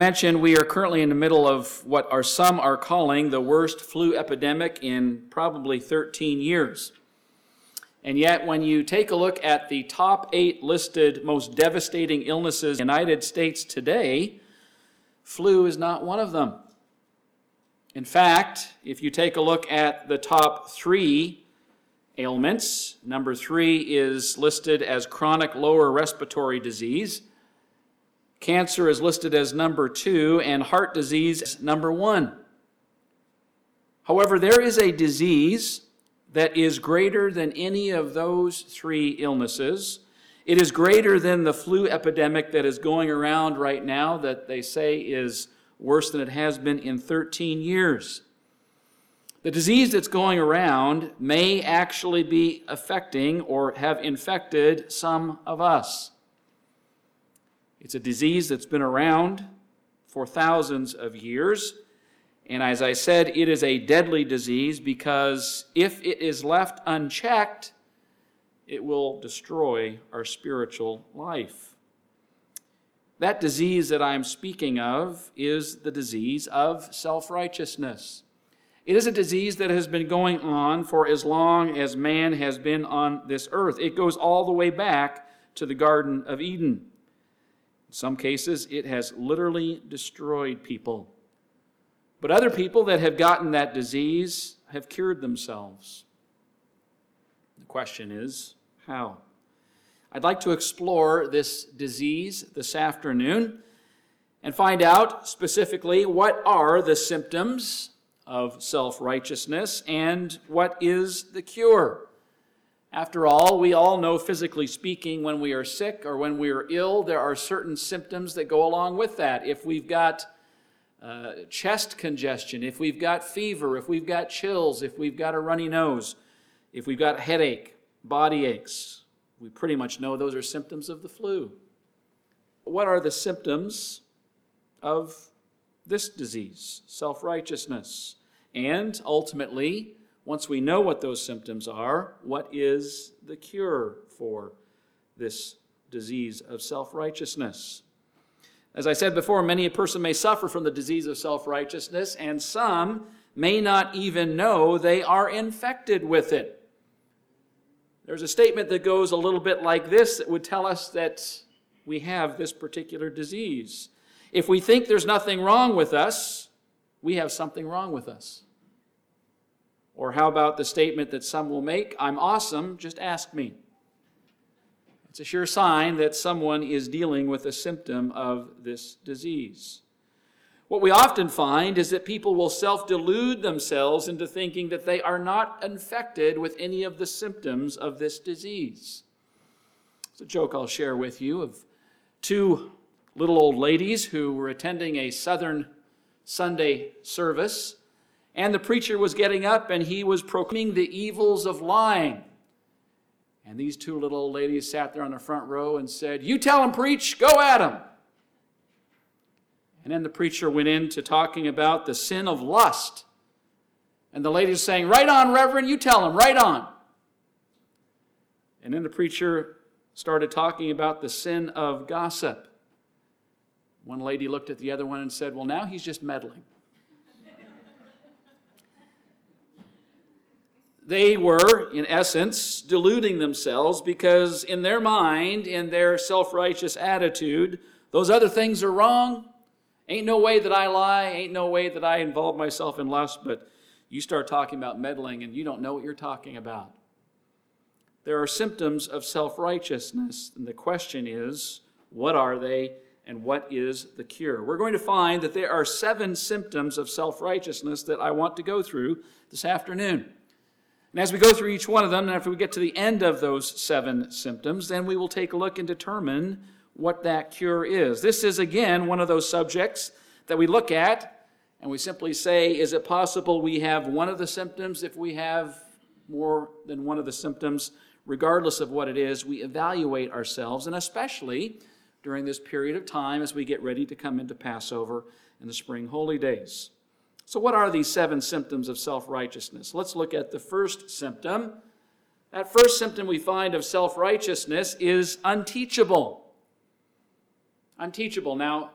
Mentioned, we are currently in the middle of what some are calling the worst flu epidemic in probably 13 years. And yet, when you take a look at the top 8 listed most devastating illnesses in the United States today, flu is not one of them. In fact, if you take a look at the top 3 ailments, number 3 is listed as chronic lower respiratory disease. Cancer is listed as number 2, and heart disease is number 1. However, there is a disease that is greater than any of those 3 illnesses. It is greater than the flu epidemic that is going around right now that they say is worse than it has been in 13 years. The disease that's going around may actually be affecting or have infected some of us. It's a disease that's been around for thousands of years. And as I said, it is a deadly disease because if it is left unchecked, it will destroy our spiritual life. That disease that I'm speaking of is the disease of self-righteousness. It is a disease that has been going on for as long as man has been on this earth. It goes all the way back to the Garden of Eden. In some cases, it has literally destroyed people. But other people that have gotten that disease have cured themselves. The question is, how? I'd like to explore this disease this afternoon and find out specifically what are the symptoms of self-righteousness and what is the cure. After all, we all know, physically speaking, when we are sick or when we are ill, there are certain symptoms that go along with that. If we've got chest congestion, if we've got fever, if we've got chills, if we've got a runny nose, if we've got headache, body aches, we pretty much know those are symptoms of the flu. What are the symptoms of this disease, self-righteousness? And ultimately, once we know what those symptoms are, what is the cure for this disease of self-righteousness? As I said before, many a person may suffer from the disease of self-righteousness, and some may not even know they are infected with it. There's a statement that goes a little bit like this that would tell us that we have this particular disease. If we think there's nothing wrong with us, we have something wrong with us. Or how about the statement that some will make, I'm awesome, just ask me. It's a sure sign that someone is dealing with a symptom of this disease. What we often find is that people will self-delude themselves into thinking that they are not infected with any of the symptoms of this disease. It's a joke I'll share with you of 2 little old ladies who were attending a Southern Sunday service, and the preacher was getting up and he was proclaiming the evils of lying. And these 2 little old ladies sat there on the front row and said, "You tell him, preach, go at him." And then the preacher went into talking about the sin of lust. And the ladies saying, "Right on, Reverend, you tell him, right on." And then the preacher started talking about the sin of gossip. One lady looked at the other one and said, "Well, now he's just meddling." They were, in essence, deluding themselves because in their mind, in their self-righteous attitude, those other things are wrong. Ain't no way that I lie, ain't no way that I involve myself in lust, but you start talking about meddling and you don't know what you're talking about. There are symptoms of self-righteousness, and the question is, what are they and what is the cure? We're going to find that there are 7 symptoms of self-righteousness that I want to go through this afternoon. And as we go through each one of them, and after we get to the end of those 7 symptoms, then we will take a look and determine what that cure is. This is, again, one of those subjects that we look at and we simply say, is it possible we have one of the symptoms? If we have more than one of the symptoms, regardless of what it is, we evaluate ourselves, and especially during this period of time as we get ready to come into Passover and the spring holy days. So what are these 7 symptoms of self-righteousness? Let's look at the first symptom. That first symptom we find of self-righteousness is unteachable. Unteachable. Now,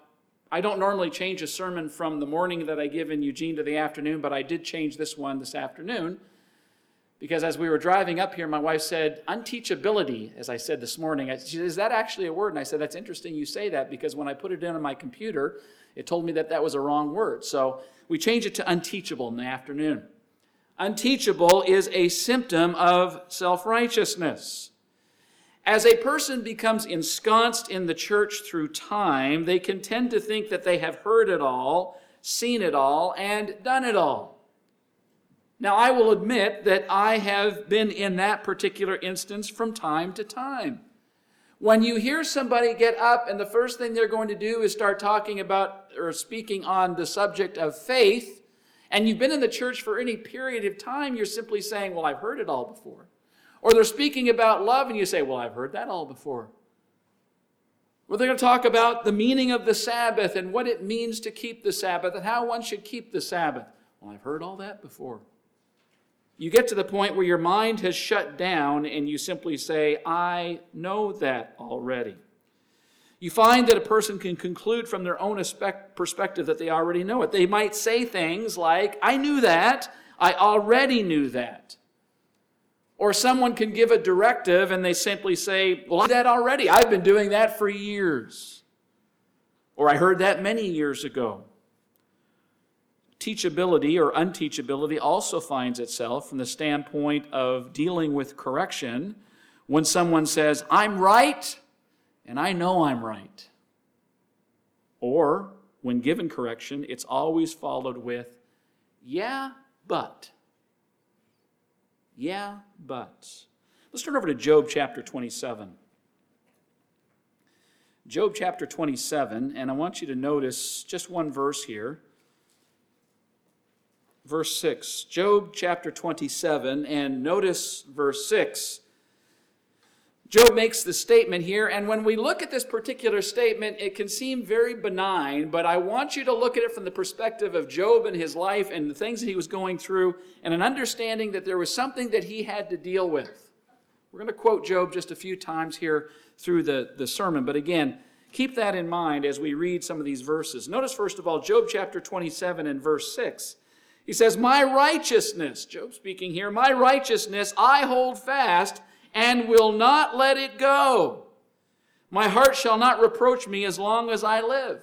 I don't normally change a sermon from the morning that I give in Eugene to the afternoon, but I did change this one this afternoon because as we were driving up here, my wife said, unteachability, as I said this morning. She said, is that actually a word? And I said, that's interesting you say that because when I put it in on my computer, it told me that that was a wrong word. So we changed it to unteachable in the afternoon. Unteachable is a symptom of self-righteousness. As a person becomes ensconced in the church through time, they can tend to think that they have heard it all, seen it all, and done it all. Now, I will admit that I have been in that particular instance from time to time. When you hear somebody get up and the first thing they're going to do is start talking about or speaking on the subject of faith, and you've been in the church for any period of time, you're simply saying, well, I've heard it all before. Or they're speaking about love and you say, well, I've heard that all before. Or they're going to talk about the meaning of the Sabbath and what it means to keep the Sabbath and how one should keep the Sabbath. Well, I've heard all that before. You get to the point where your mind has shut down and you simply say, I know that already. You find that a person can conclude from their own perspective that they already know it. They might say things like, I knew that, I already knew that. Or someone can give a directive and they simply say, well, I did that already. I've been doing that for years. Or I heard that many years ago. Teachability or unteachability also finds itself from the standpoint of dealing with correction when someone says, I'm right and I know I'm right. Or when given correction, it's always followed with, yeah, but. Yeah, but. Let's turn over to Job chapter 27. Job chapter 27, and I want you to notice just one verse here. Verse 6. Job chapter 27, and notice verse 6. Job makes the statement here, and when we look at this particular statement, it can seem very benign, but I want you to look at it from the perspective of Job and his life and the things that he was going through, and an understanding that there was something that he had to deal with. We're going to quote Job just a few times here through the sermon, but again, keep that in mind as we read some of these verses. Notice, first of all, Job chapter 27 and verse 6. He says, my righteousness, Job speaking here, my righteousness I hold fast, and will not let it go. My heart shall not reproach me as long as I live.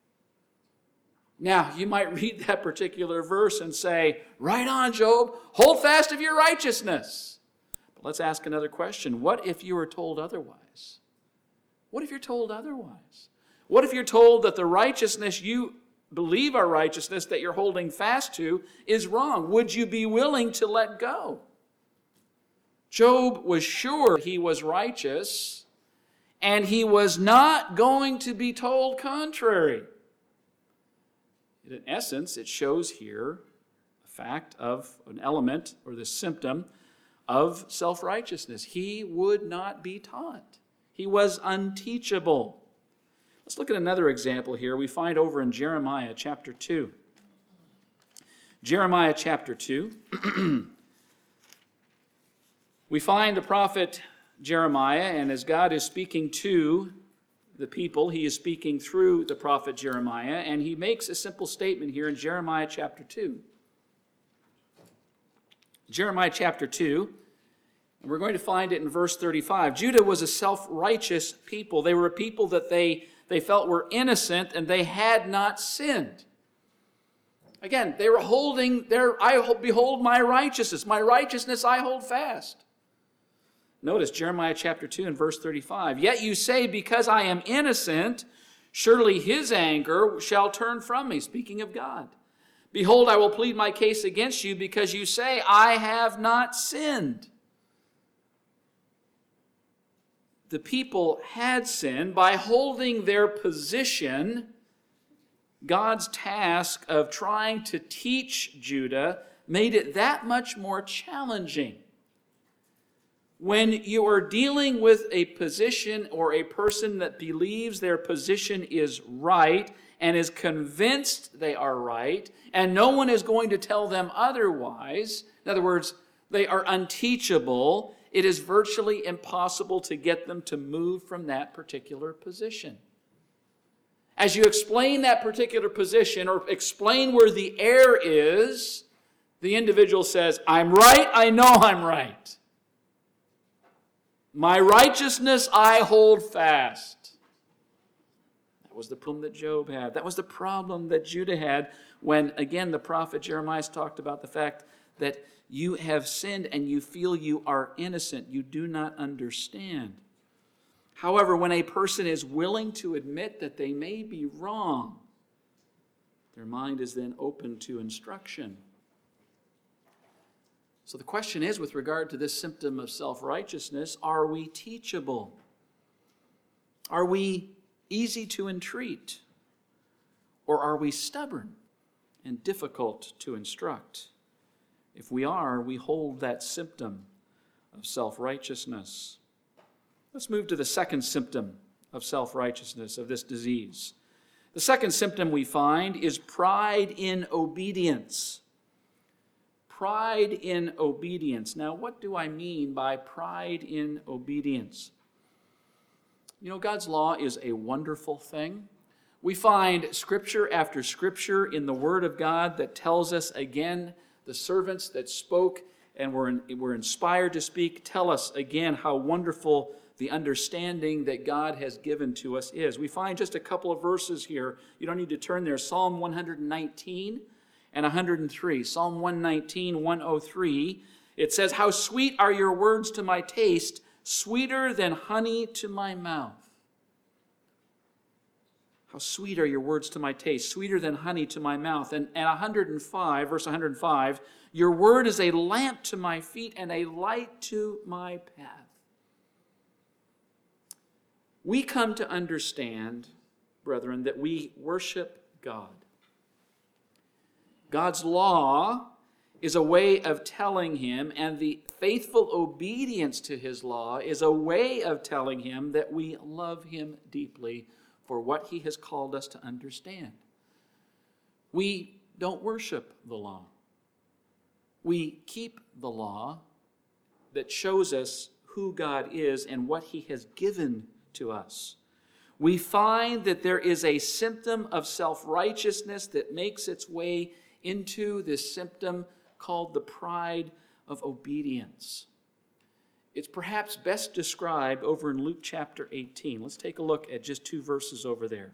Now, you might read that particular verse and say, right on, Job, hold fast of your righteousness. But let's ask another question. What if you were told otherwise? What if you're told otherwise? What if you're told that the righteousness you believe are righteousness that you're holding fast to is wrong? Would you be willing to let go? Job was sure he was righteous, and he was not going to be told contrary. In essence, it shows here a fact of an element or the symptom of self-righteousness. He would not be taught. He was unteachable. Let's look at another example here we find over in Jeremiah chapter 2. Jeremiah chapter 2. We find the prophet Jeremiah, and as God is speaking to the people, he is speaking through the prophet Jeremiah, and he makes a simple statement here in Jeremiah chapter 2. Jeremiah chapter 2, and we're going to find it in verse 35. Judah was a self-righteous people. They were a people that they felt were innocent, and they had not sinned. Again, they were holding behold my righteousness I hold fast. Notice Jeremiah chapter 2 and verse 35. Yet you say, because I am innocent, surely his anger shall turn from me. Speaking of God. Behold, I will plead my case against you because you say, I have not sinned. The people had sinned by holding their position. God's task of trying to teach Judah made it that much more challenging. When you are dealing with a position or a person that believes their position is right and is convinced they are right, and no one is going to tell them otherwise, in other words, they are unteachable, it is virtually impossible to get them to move from that particular position. As you explain that particular position or explain where the error is, the individual says, I'm right, I know I'm right. My righteousness I hold fast. That was the problem that Job had. That was the problem that Judah had when, again, the prophet Jeremiah talked about the fact that you have sinned and you feel you are innocent. You do not understand. However, when a person is willing to admit that they may be wrong, their mind is then open to instruction. So the question is, with regard to this symptom of self-righteousness, are we teachable? Are we easy to entreat? Or are we stubborn and difficult to instruct? If we are, we hold that symptom of self-righteousness. Let's move to the second symptom of self-righteousness, of this disease. The second symptom we find is pride in obedience. Pride in obedience. Now, what do I mean by pride in obedience? You know, God's law is a wonderful thing. We find scripture after scripture in the Word of God that tells us, again, the servants that spoke and were inspired to speak tell us again how wonderful the understanding that God has given to us is. We find just a couple of verses here. You don't need to turn there. Psalm 119 and 103. Psalm 119, 103. It says, how sweet are your words to my taste, sweeter than honey to my mouth. How sweet are your words to my taste, sweeter than honey to my mouth. And 105, verse 105, your word is a lamp to my feet and a light to my path. We come to understand, brethren, that we worship God. God's law is a way of telling him, and the faithful obedience to his law is a way of telling him that we love him deeply for what he has called us to understand. We don't worship the law. We keep the law that shows us who God is and what he has given to us. We find that there is a symptom of self-righteousness that makes its way into this symptom called the pride of obedience. It's perhaps best described over in Luke chapter 18. Let's take a look at just 2 verses over there.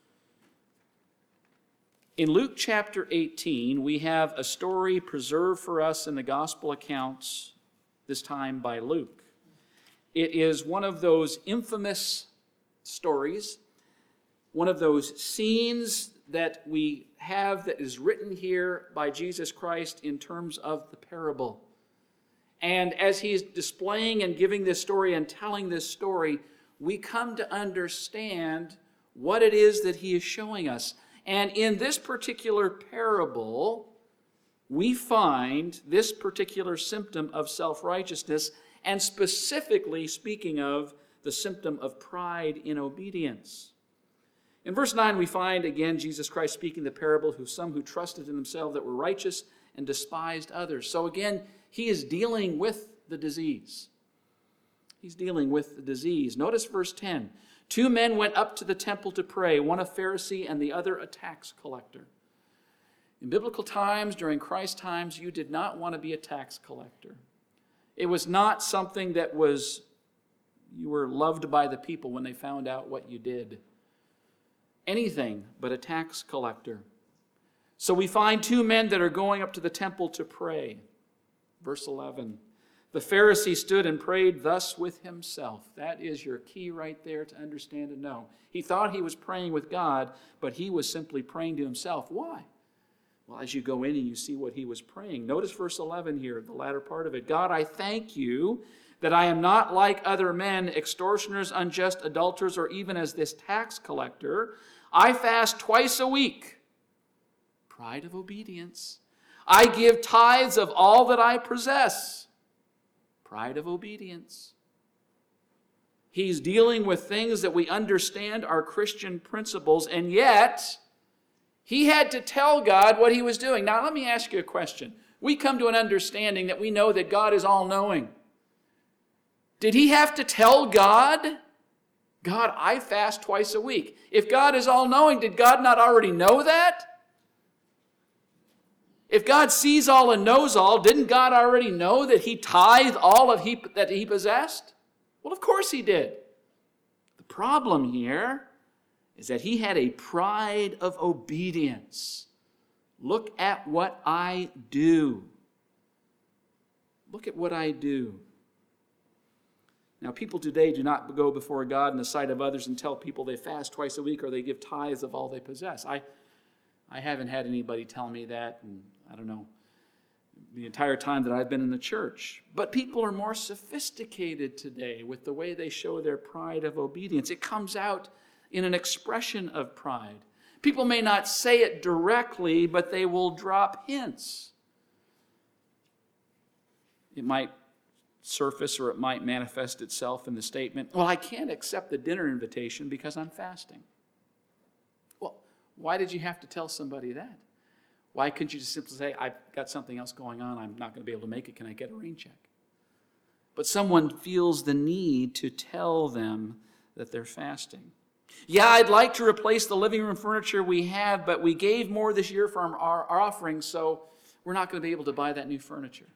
In Luke chapter 18, we have a story preserved for us in the gospel accounts, this time by Luke. It is one of those infamous stories, one of those scenes that we have that is written here by Jesus Christ in terms of the parable. And as he's displaying and giving this story and telling this story, we come to understand what it is that he is showing us. And in this particular parable, we find this particular symptom of self-righteousness, and specifically speaking of the symptom of pride in obedience. In verse 9, we find again Jesus Christ speaking the parable who some who trusted in themselves that were righteous and despised others. So again, he is dealing with the disease. He's dealing with the disease. Notice verse 10. 2 men went up to the temple to pray, one a Pharisee and the other a tax collector. In biblical times, during Christ's times, you did not want to be a tax collector. It was not something that you were loved by the people when they found out what you did. Anything but a tax collector. So we find 2 men that are going up to the temple to pray. Verse 11. The Pharisee stood and prayed thus with himself. That is your key right there to understand and know. He thought he was praying with God, but he was simply praying to himself. Why? Well, as you go in and you see what he was praying. Notice verse 11 here, the latter part of it. God, I thank you that I am not like other men, extortioners, unjust, adulterers, or even as this tax collector. I fast twice a week. Pride of obedience. I give tithes of all that I possess. Pride of obedience. He's dealing with things that we understand are Christian principles, and yet he had to tell God what he was doing. Now, let me ask you a question. We come to an understanding that we know that God is all-knowing. Did he have to tell God God, I fast twice a week. If God is all-knowing, did God not already know that? If God sees all and knows all, didn't God already know that he tithed all that he possessed? Well, of course he did. The problem here is that he had a pride of obedience. Look at what I do. Look at what I do. Now, people today do not go before God in the sight of others and tell people they fast twice a week or they give tithes of all they possess. I haven't had anybody tell me that, and I don't know, the entire time that I've been in the church. But people are more sophisticated today with the way they show their pride of obedience. It comes out in an expression of pride. People may not say it directly, but they will drop hints. It might surface or it might manifest itself in the statement, well, I can't accept the dinner invitation because I'm fasting. Well, why did you have to tell somebody that? Why couldn't you just simply say, I've got something else going on, I'm not going to be able to make it, can I get a rain check? But someone feels the need to tell them that they're fasting. Yeah, I'd like to replace the living room furniture we have, but we gave more this year from our offerings, so we're not going to be able to buy that new furniture.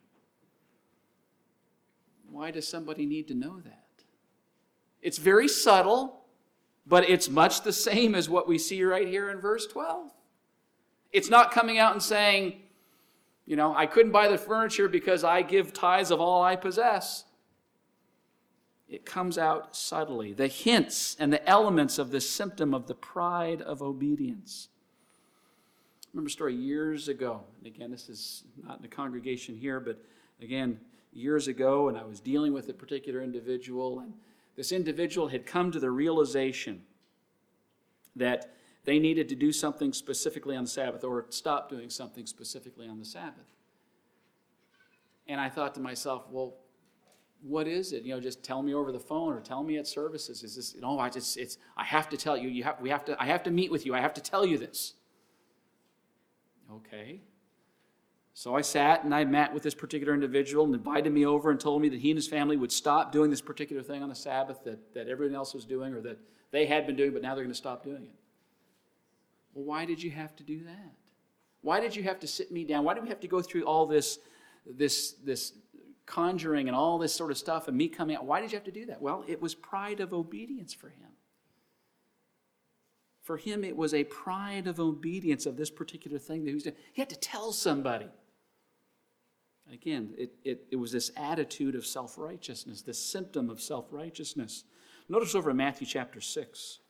Why does somebody need to know that? It's very subtle, but it's much the same as what we see right here in verse 12. It's not coming out and saying, I couldn't buy the furniture because I give tithes of all I possess. It comes out subtly. The hints and the elements of this symptom of the pride of obedience. I remember a story years ago, and again, this is not in the congregation here, but again, years ago, and I was dealing with a particular individual, and this individual had come to the realization that they needed to do something specifically on the Sabbath or stop doing something specifically on the Sabbath. And I thought to myself, well, what is it? Just tell me over the phone or tell me at services. Is this, I have to tell you, I have to meet with you. I have to tell you this. Okay. So I sat and I met with this particular individual and invited me over and told me that he and his family would stop doing this particular thing on the Sabbath that everyone else was doing or that they had been doing, but now they're going to stop doing it. Well, why did you have to do that? Why did you have to sit me down? Why did we have to go through all this conjuring and all this sort of stuff and me coming out? Why did you have to do that? Well, it was pride of obedience for him. For him, it was a pride of obedience of this particular thing that he was doing. He had to tell somebody. Again, it was this attitude of self-righteousness, this symptom of self-righteousness. Notice over in Matthew chapter 6.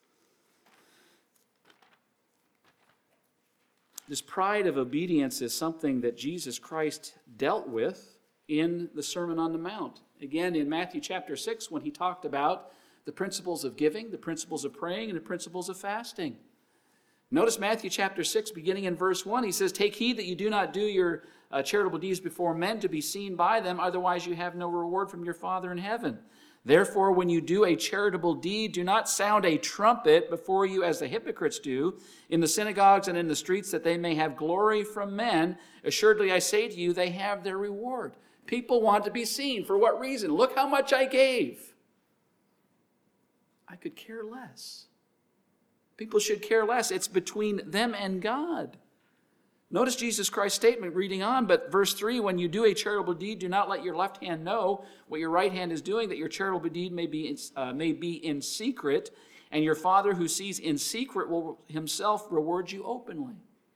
This pride of obedience is something that Jesus Christ dealt with in the Sermon on the Mount. Again, in Matthew chapter 6, when he talked about the principles of giving, the principles of praying, and the principles of fasting. Notice Matthew chapter 6, beginning in verse 1, he says, "Take heed that you do not do your charitable deeds before men to be seen by them, otherwise you have no reward from your Father in heaven. Therefore, when you do a charitable deed, do not sound a trumpet before you as the hypocrites do in the synagogues and in the streets, that they may have glory from men. Assuredly, I say to you, they have their reward." People want to be seen. For what reason? Look how much I gave. I could care less. People should care less. It's between them and God. Notice Jesus Christ's statement reading on, but verse 3, when you do a charitable deed, do not let your left hand know what your right hand is doing, that your charitable deed may be in secret, and your Father who sees in secret will himself reward you openly.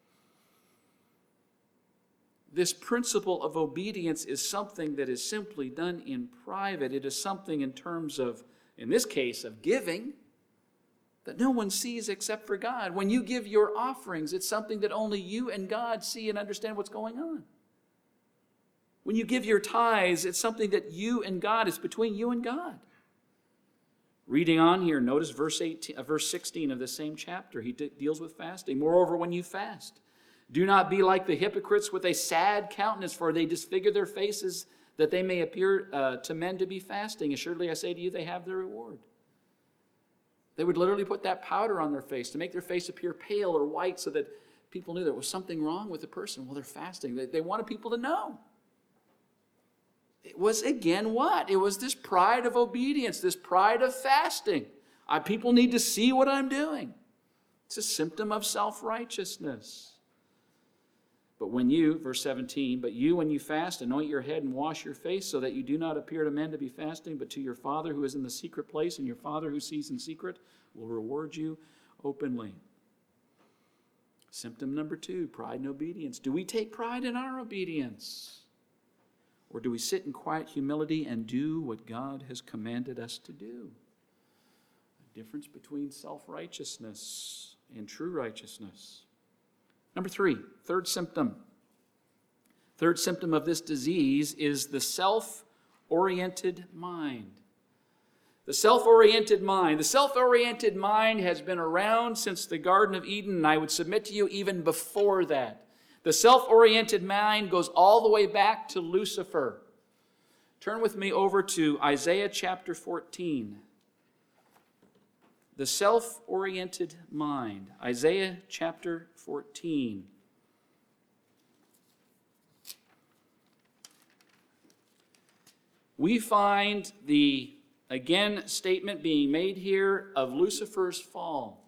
This principle of obedience is something that is simply done in private. It is something in terms of, in this case, of giving, that no one sees except for God. When you give your offerings, it's something that only you and God see and understand what's going on. When you give your tithes, it's something that you and God, is between you and God. Reading on here, notice verse 16 of the same chapter. He deals with fasting. Moreover, when you fast, do not be like the hypocrites with a sad countenance, for they disfigure their faces that they may appear to men to be fasting. Assuredly, I say to you, they have their reward. They would literally put that powder on their face to make their face appear pale or white so that people knew there was something wrong with the person while they're fasting. They wanted people to know. It was, again, what? It was this pride of obedience, this pride of fasting. People need to see what I'm doing. It's a symptom of self-righteousness. But when you, verse 17, but you, when you fast, anoint your head and wash your face, so that you do not appear to men to be fasting, but to your Father who is in the secret place, and your Father who sees in secret will reward you openly. Symptom number 2, pride and obedience. Do we take pride in our obedience? Or do we sit in quiet humility and do what God has commanded us to do? The difference between self-righteousness and true righteousness. Number 3, third symptom. Third symptom of this disease is the self-oriented mind. The self-oriented mind. The self-oriented mind has been around since the Garden of Eden, and I would submit to you even before that. The self-oriented mind goes all the way back to Lucifer. Turn with me over to Isaiah chapter 14. The self-oriented mind. Isaiah chapter 14. We find the, again, statement being made here of Lucifer's fall.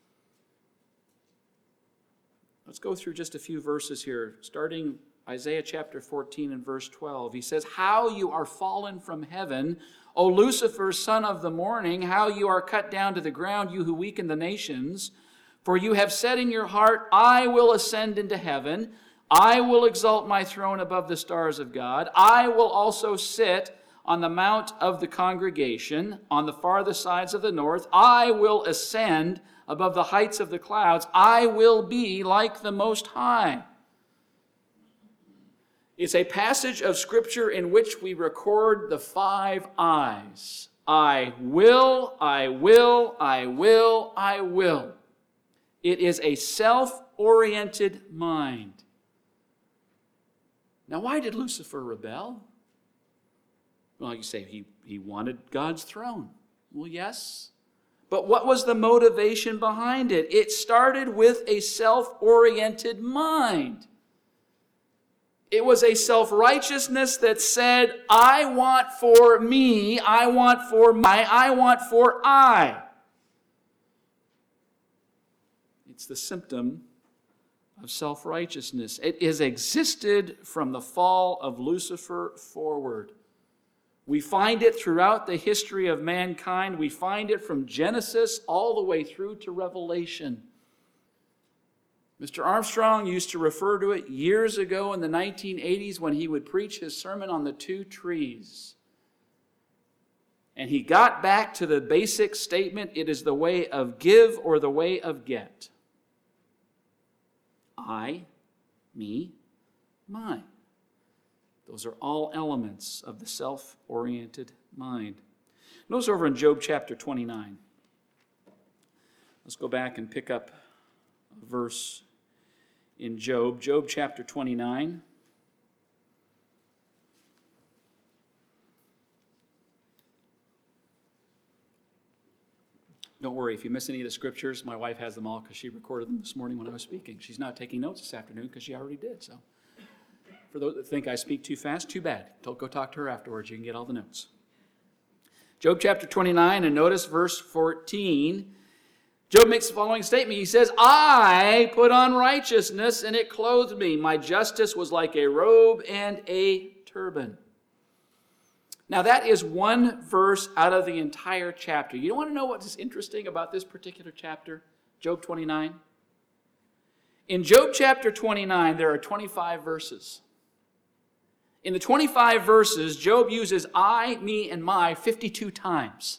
Let's go through just a few verses here, starting Isaiah chapter 14 and verse 12. He says, "How you are fallen from heaven, O Lucifer, son of the morning, how you are cut down to the ground, you who weaken the nations. For you have said in your heart, I will ascend into heaven. I will exalt my throne above the stars of God. I will also sit on the mount of the congregation, on the farthest sides of the north. I will ascend above the heights of the clouds. I will be like the Most High." It's a passage of Scripture in which we record the 5 I's. I will, I will, I will, I will. It is a self-oriented mind. Now, why did Lucifer rebel? Well, you say he wanted God's throne. Well, yes. But what was the motivation behind it? It started with a self-oriented mind. It was a self-righteousness that said, I want for me, I want for my, I want for I. It's the symptom of self-righteousness. It has existed from the fall of Lucifer forward. We find it throughout the history of mankind. We find it from Genesis all the way through to Revelation. Mr. Armstrong used to refer to it years ago in the 1980s when he would preach his sermon on the 2 trees. And he got back to the basic statement, it is the way of give or the way of get. I, me, mine. Those are all elements of the self-oriented mind. Notice over in Job chapter 29. Let's go back and pick up a verse in Job. Job chapter 29. Don't worry, if you miss any of the scriptures, my wife has them all because she recorded them this morning when I was speaking. She's not taking notes this afternoon because she already did. So, for those that think I speak too fast, too bad. Go talk to her afterwards. You can get all the notes. Job chapter 29, and notice verse 14. Job makes the following statement. He says, I put on righteousness, and it clothed me. My justice was like a robe and a turban. Now that is one verse out of the entire chapter. You don't want to know what is interesting about this particular chapter? Job 29. In Job chapter 29, there are 25 verses. In the 25 verses, Job uses I, me, and my 52 times.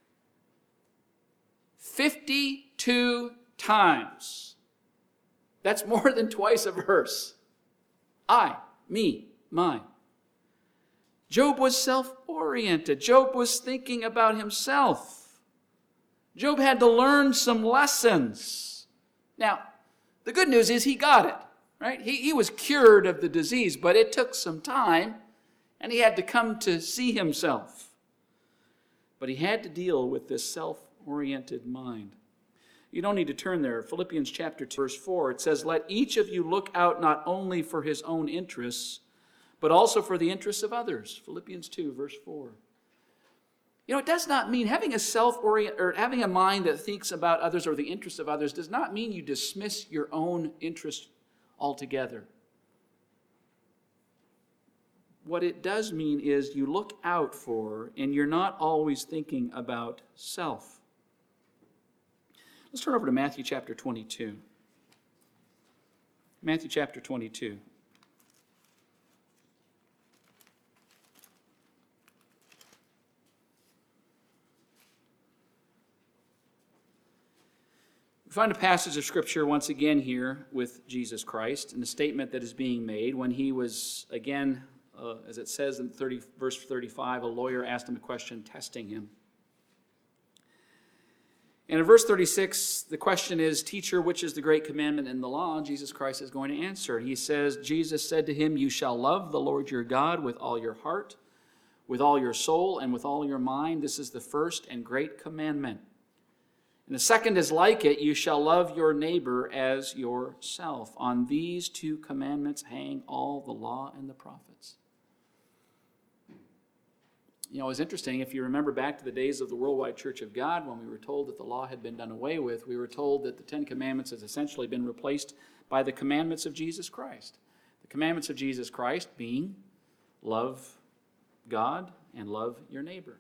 52 times. That's more than twice a verse. I, me, my. Job was self-oriented. Job was thinking about himself. Job had to learn some lessons. Now, the good news is he got it, right? He was cured of the disease, but it took some time, and he had to come to see himself. But he had to deal with this self-oriented mind. You don't need to turn there. Philippians chapter 2, verse 4, it says, let each of you look out not only for his own interests, but also for the interests of others. Philippians 2, verse 4. It does not mean having a having a mind that thinks about others or the interests of others does not mean you dismiss your own interests altogether. What it does mean is you look out for and you're not always thinking about self. Let's turn over to Matthew chapter 22. Matthew chapter 22. We find a passage of Scripture once again here with Jesus Christ and the statement that is being made when he was, again, as it says in verse 35, a lawyer asked him a question, testing him. And in verse 36, the question is, Teacher, which is the great commandment in the law? And Jesus Christ is going to answer. He says, Jesus said to him, You shall love the Lord your God with all your heart, with all your soul, and with all your mind. This is the first and great commandment. And the second is like it, you shall love your neighbor as yourself. On these two commandments hang all the law and the prophets. It's interesting, if you remember back to the days of the Worldwide Church of God, when we were told that the law had been done away with, we were told that the Ten Commandments has essentially been replaced by the commandments of Jesus Christ. The commandments of Jesus Christ being love God and love your neighbor.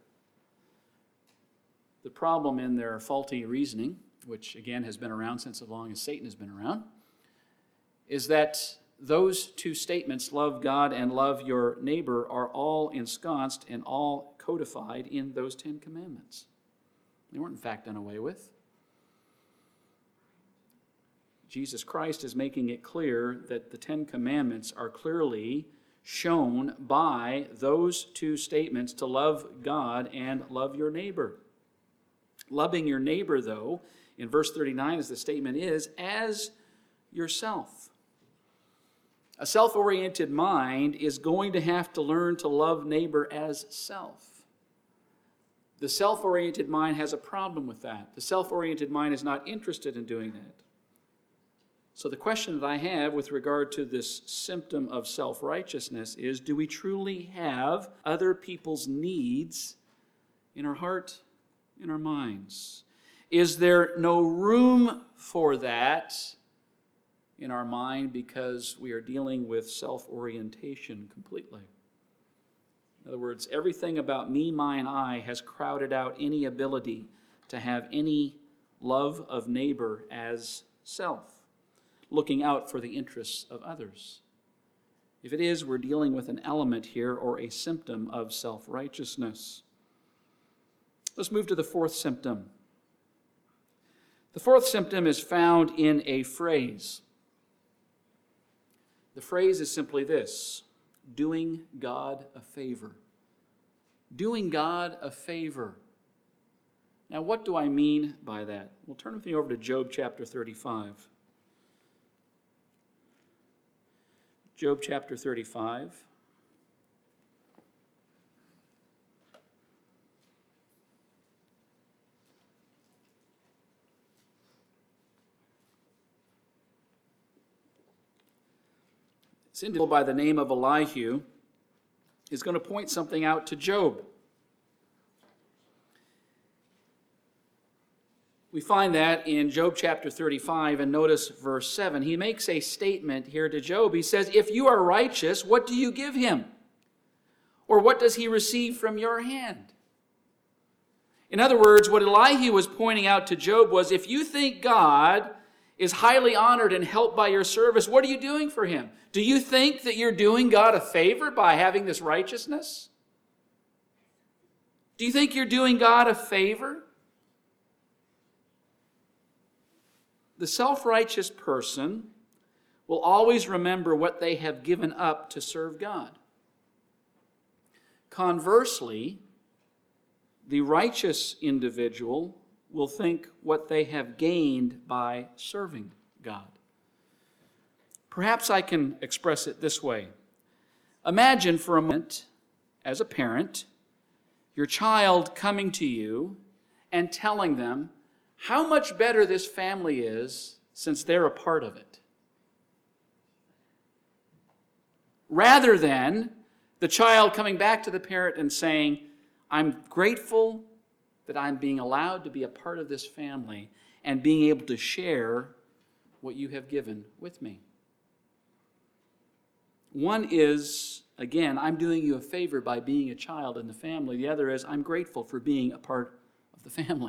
The problem in their faulty reasoning, which again has been around since as long as Satan has been around, is that those two statements, love God and love your neighbor, are all ensconced and all codified in those 10 commandments. They weren't in fact done away with. Jesus Christ is making it clear that the 10 commandments are clearly shown by those two statements to love God and love your neighbor. Loving your neighbor, though, in verse 39, as the statement is, as yourself. A self-oriented mind is going to have to learn to love neighbor as self. The self-oriented mind has a problem with that. The self-oriented mind is not interested in doing that. So the question that I have with regard to this symptom of self-righteousness is, do we truly have other people's needs in our heart, in our minds? Is there no room for that in our mind because we are dealing with self-orientation completely? In other words, everything about me, mine, I has crowded out any ability to have any love of neighbor as self, looking out for the interests of others. If it is, we're dealing with an element here or a symptom of self-righteousness. Let's move to the fourth symptom. The fourth symptom is found in a phrase. The phrase is simply this: doing God a favor. Doing God a favor. Now, what do I mean by that? Well, turn with me over to Job chapter 35. Job chapter 35. This individual by the name of Elihu is going to point something out to Job. We find that in Job chapter 35, and notice verse 7. He makes a statement here to Job. He says, if you are righteous, what do you give him? Or what does he receive from your hand? In other words, what Elihu was pointing out to Job was, if you think God is highly honored and helped by your service, what are you doing for him? Do you think that you're doing God a favor by having this righteousness? Do you think you're doing God a favor? The self-righteous person will always remember what they have given up to serve God. Conversely, the righteous individual will think what they have gained by serving God. Perhaps I can express it this way. Imagine for a moment, as a parent, your child coming to you and telling them how much better this family is since they're a part of it. Rather than the child coming back to the parent and saying, I'm grateful that I'm being allowed to be a part of this family and being able to share what you have given with me. One is, again, I'm doing you a favor by being a child in the family. The other is, I'm grateful for being a part of the family.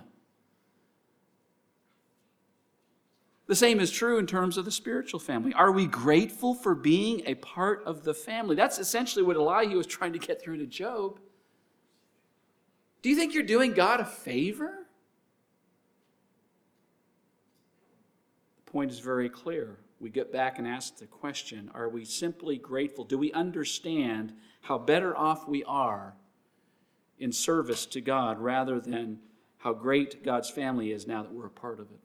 The same is true in terms of the spiritual family. Are we grateful for being a part of the family? That's essentially what Elihu was trying to get through to Job. Do you think you're doing God a favor? The point is very clear. We get back and ask the question, are we simply grateful? Do we understand how better off we are in service to God rather than how great God's family is now that we're a part of it?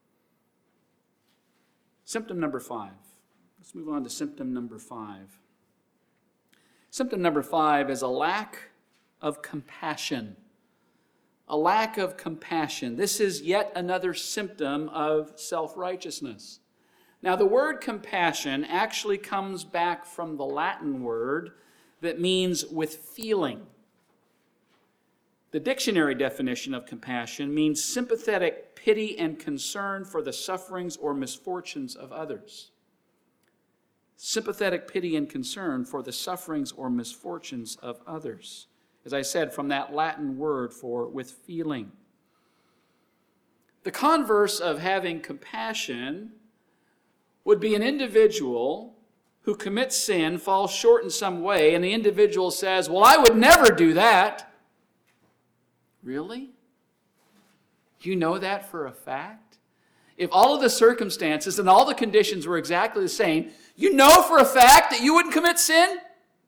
Symptom number 5. Let's move on to symptom number 5. Symptom number 5 is a lack of compassion. A lack of compassion. This is yet another symptom of self-righteousness. Now, the word compassion actually comes back from the Latin word that means with feeling. The dictionary definition of compassion means sympathetic pity and concern for the sufferings or misfortunes of others. Sympathetic pity and concern for the sufferings or misfortunes of others. As I said, from that Latin word for with feeling. The converse of having compassion would be an individual who commits sin, falls short in some way, and the individual says, well, I would never do that. Really? You know that for a fact? If all of the circumstances and all the conditions were exactly the same, you know for a fact that you wouldn't commit sin?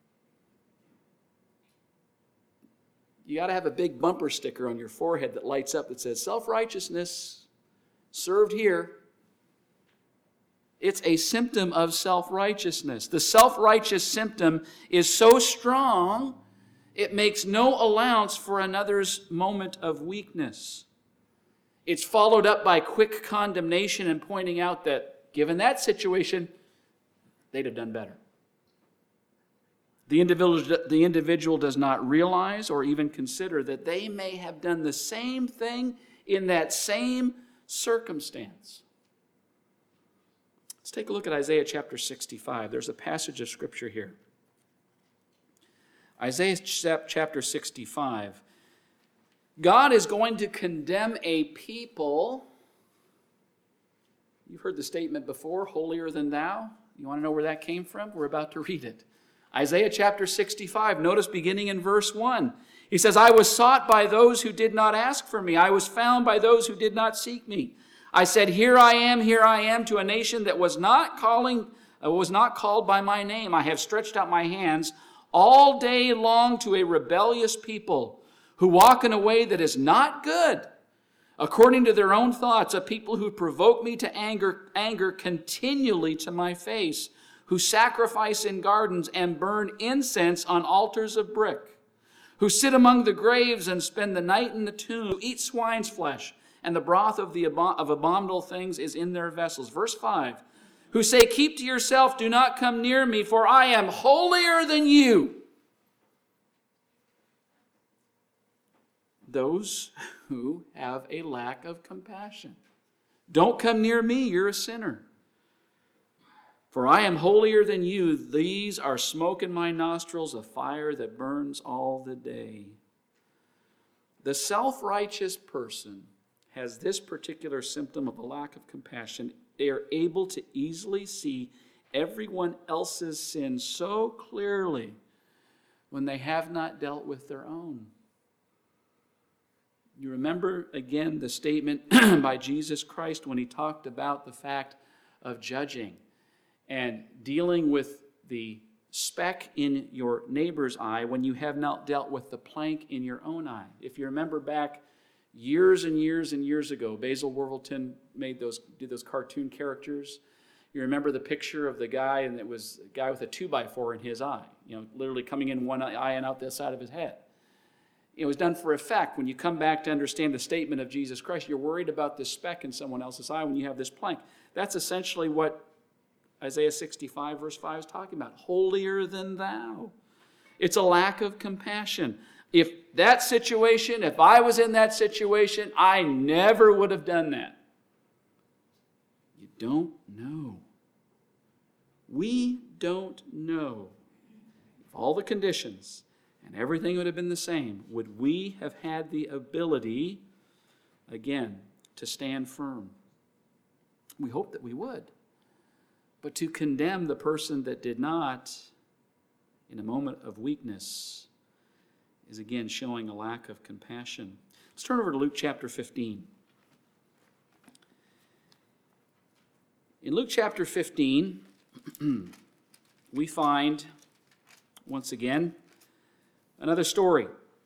You got to have a big bumper sticker on your forehead that lights up that says, self-righteousness served here. It's a symptom of self-righteousness. The self-righteous symptom is so strong, it makes no allowance for another's moment of weakness. It's followed up by quick condemnation and pointing out that, given that situation, they'd have done better. The individual does not realize or even consider that they may have done the same thing in that same circumstance. Let's take a look at Isaiah chapter 65. There's a passage of Scripture here. Isaiah chapter 65. God is going to condemn a people. You've heard the statement before, holier than thou. You want to know where that came from? We're about to read it. Isaiah chapter 65, notice beginning in verse 1. He says, I was sought by those who did not ask for me. I was found by those who did not seek me. I said, here I am, to a nation that was not called by my name. I have stretched out my hands all day long to a rebellious people who walk in a way that is not good, according to their own thoughts, a people who provoke me to anger continually to my face, who sacrifice in gardens and burn incense on altars of brick, who sit among the graves and spend the night in the tomb, who eat swine's flesh, and the broth of abominable things is in their vessels. Verse 5, who say, keep to yourself, do not come near me, for I am holier than you. Those who have a lack of compassion. Don't come near me, you're a sinner. For I am holier than you. These are smoke in my nostrils, a fire that burns all the day. The self-righteous person has this particular symptom of a lack of compassion. They are able to easily see everyone else's sin so clearly when they have not dealt with their own. You remember again the statement by Jesus Christ when he talked about the fact of judging and dealing with the speck in your neighbor's eye when you have not dealt with the plank in your own eye. If you remember back years and years and years ago, Basil Wolverton did those cartoon characters. You remember the picture of the guy, and it was a guy with a 2x4 in his eye, literally coming in one eye and out the side of his head. It was done for effect. When you come back to understand the statement of Jesus Christ, you're worried about this speck in someone else's eye when you have this plank. That's essentially what Isaiah 65 verse 5 is talking about. Holier than thou. It's a lack of compassion. If I was in that situation, I never would have done that. You don't know. We don't know. If all the conditions and everything would have been the same, would we have had the ability, again, to stand firm? We hope that we would. But to condemn the person that did not in a moment of weakness is again showing a lack of compassion. Let's turn over to Luke chapter 15. In Luke chapter 15, we find, once again, another story.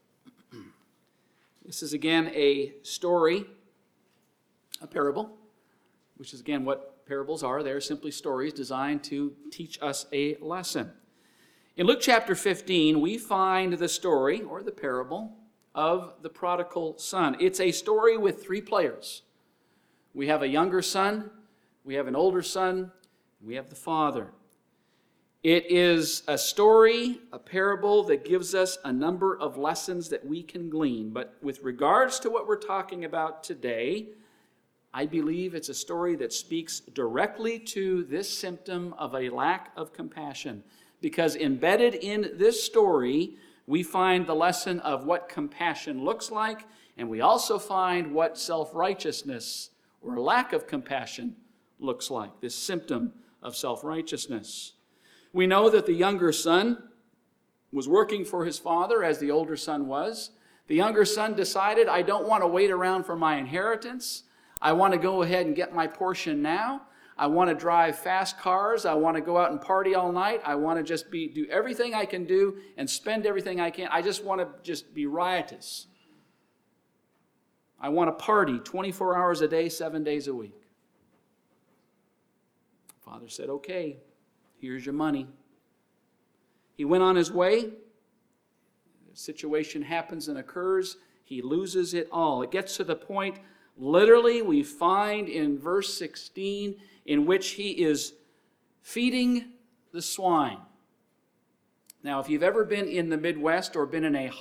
This is again a story, a parable, which is again what parables are. They're simply stories designed to teach us a lesson. In Luke chapter 15, we find the story, or the parable, of the prodigal son. It's a story with three players. We have a younger son, we have an older son, we have the father. It is a story, a parable that gives us a number of lessons that we can glean. But with regards to what we're talking about today, I believe it's a story that speaks directly to this symptom of a lack of compassion. Because embedded in this story, we find the lesson of what compassion looks like, and we also find what self-righteousness or lack of compassion looks like, this symptom of self-righteousness. We know that the younger son was working for his father as the older son was. The younger son decided, I don't want to wait around for my inheritance. I want to go ahead and get my portion now. I want to drive fast cars. I want to go out and party all night. I want to just do everything I can do and spend everything I can. I just want to just be riotous. I want to party 24 hours a day, 7 days a week. Father said, okay, here's your money. He went on his way. The situation happens and occurs. He loses it all. It gets to the point, literally, we find in verse 16, in which he is feeding the swine. Now, if you've ever been in the Midwest or been in a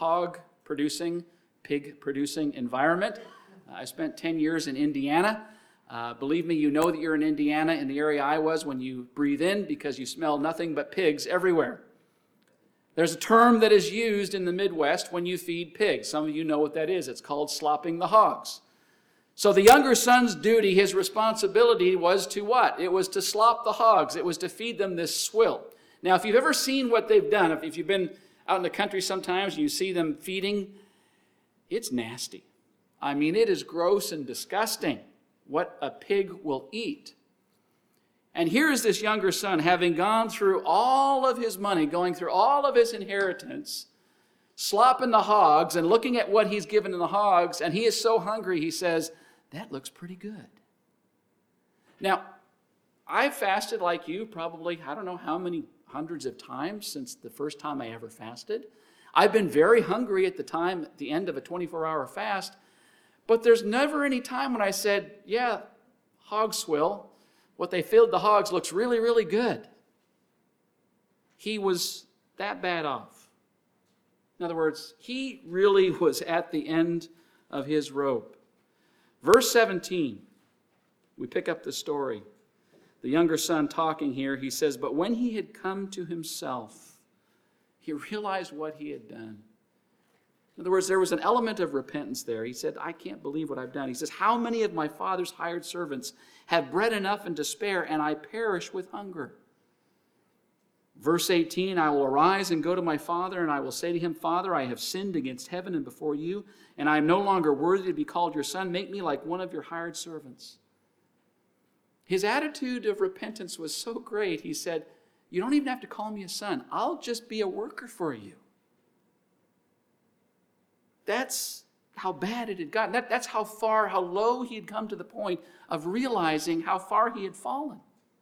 pig-producing environment, I spent 10 years in Indiana. Believe me, you know that you're in Indiana, in the area I was, when you breathe in, because you smell nothing but pigs everywhere. There's a term that is used in the Midwest when you feed pigs. Some of you know what that is. It's called slopping the hogs. So the younger son's duty, his responsibility was to what? It was to slop the hogs. It was to feed them this swill. Now, if you've ever seen what they've done, if you've been out in the country sometimes and you see them feeding, it's nasty. I mean, it is gross and disgusting what a pig will eat. And here is this younger son, having gone through all of his money, going through all of his inheritance, slopping the hogs and looking at what he's given to the hogs, and he is so hungry, he says, that looks pretty good. Now, I've fasted like you probably, I don't know how many hundreds of times since the first time I ever fasted. I've been very hungry at the end of a 24-hour fast, but there's never any time when I said, yeah, hog swill, what they filled the hogs looks really, really good. He was that bad off. In other words, he really was at the end of his rope. Verse 17, we pick up the story. The younger son talking here, he says, but when he had come to himself, he realized what he had done. In other words, there was an element of repentance there. He said, I can't believe what I've done. He says, how many of my father's hired servants have bread enough and to spare, and I perish with hunger? Verse 18, I will arise and go to my father, and I will say to him, Father, I have sinned against heaven and before you, and I am no longer worthy to be called your son. Make me like one of your hired servants. His attitude of repentance was so great, he said, you don't even have to call me a son. I'll just be a worker for you. That's how bad it had gotten. That's how low he had come to the point of realizing how far he had fallen.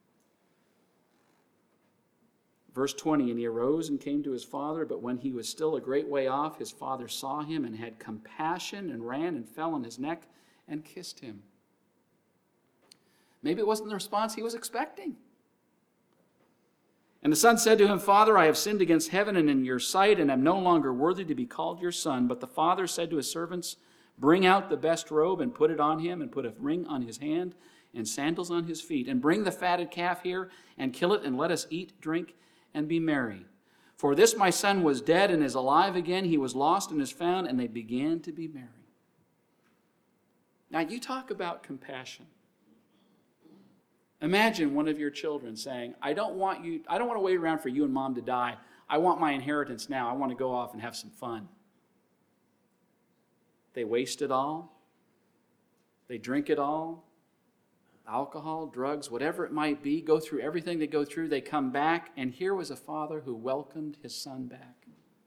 Verse 20, and he arose and came to his father, but when he was still a great way off, his father saw him and had compassion and ran and fell on his neck and kissed him. Maybe it wasn't the response he was expecting. And the son said to him, Father, I have sinned against heaven and in your sight, and am no longer worthy to be called your son. But the father said to his servants, Bring out the best robe and put it on him, and put a ring on his hand and sandals on his feet. And bring the fatted calf here and kill it, and let us eat, drink, and be merry. For this my son was dead and is alive again. He was lost and is found. And they began to be merry. Now you talk about compassion. Imagine one of your children saying, I don't want to wait around for you and mom to die. I want my inheritance now. I want to go off and have some fun. They waste it all. They drink it all. Alcohol, drugs, whatever it might be, go through everything they go through. They come back, and here was a father who welcomed his son back.